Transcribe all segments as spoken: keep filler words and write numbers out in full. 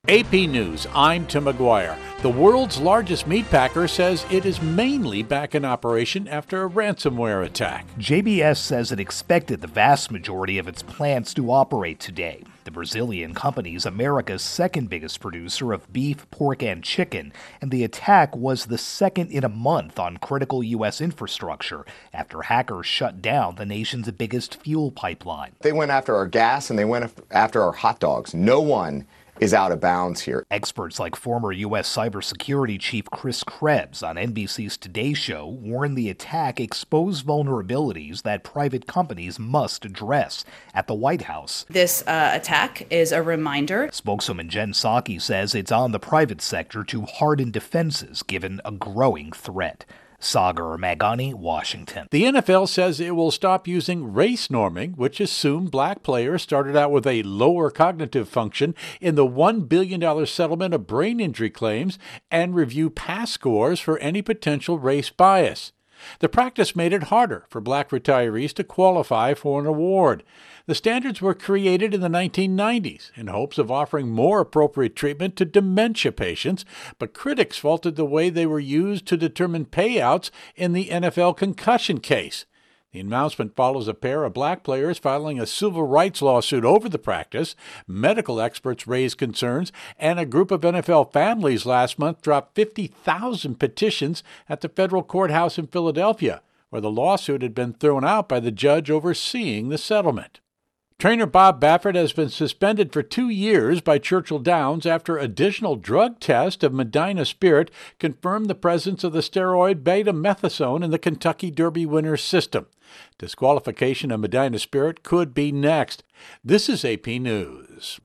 A P News, I'm Tim McGuire. The world's largest meat packer says it is mainly back in operation after a ransomware attack. J B S says it expected the vast majority of its plants to operate today. The Brazilian company is America's second biggest producer of beef, pork, and chicken, and the attack was the second in a month on critical U S infrastructure after hackers shut down the nation's biggest fuel pipeline. They went after our gas and they went after our hot dogs. No one is out of bounds here. Experts like former U S cybersecurity chief Chris Krebs on N B C's Today Show warned the attack exposed vulnerabilities that private companies must address. At the White House, this uh, attack is a reminder. Spokeswoman Jen Psaki says it's on the private sector to harden defenses given a growing threat. Sagar Magani, Washington. The N F L says it will stop using race norming, which assumed black players started out with a lower cognitive function in the one billion dollars settlement of brain injury claims, and review pass scores for any potential race bias. The practice made it harder for black retirees to qualify for an award. The standards were created in the nineteen nineties in hopes of offering more appropriate treatment to dementia patients, but critics faulted the way they were used to determine payouts in the N F L concussion case. The announcement follows a pair of black players filing a civil rights lawsuit over the practice. Medical experts raised concerns, and a group of N F L families last month dropped fifty thousand petitions at the federal courthouse in Philadelphia, where the lawsuit had been thrown out by the judge overseeing the settlement. Trainer Bob Baffert has been suspended for two years by Churchill Downs after additional drug test of Medina Spirit confirmed the presence of the steroid betamethasone in the Kentucky Derby winner's system. Disqualification of Medina Spirit could be next. This is A P News.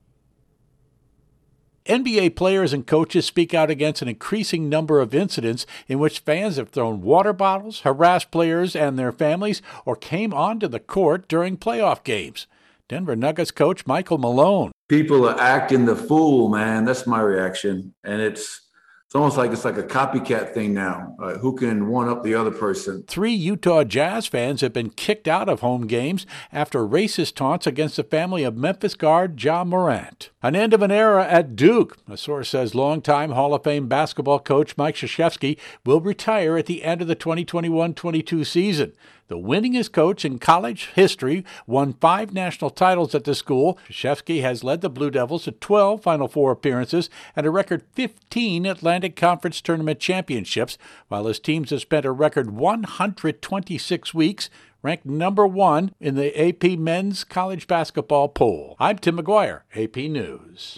N B A players and coaches speak out against an increasing number of incidents in which fans have thrown water bottles, harassed players and their families, or came onto the court during playoff games. Denver Nuggets coach Michael Malone. People are acting the fool, man. That's my reaction. And it's it's almost like it's like a copycat thing now. Uh, who can one-up the other person? Three Utah Jazz fans have been kicked out of home games after racist taunts against the family of Memphis guard Ja Morant. An end of an era at Duke. A source says longtime Hall of Fame basketball coach Mike Krzyzewski will retire at the end of the twenty twenty-one twenty-two season. The winningest coach in college history, won five national titles at the school. Krzyzewski has led the Blue Devils to twelve Final Four appearances and a record fifteen Atlantic Conference Tournament championships, while his teams have spent a record one hundred twenty-six weeks, ranked number one in the A P Men's College Basketball poll. I'm Tim McGuire, A P News.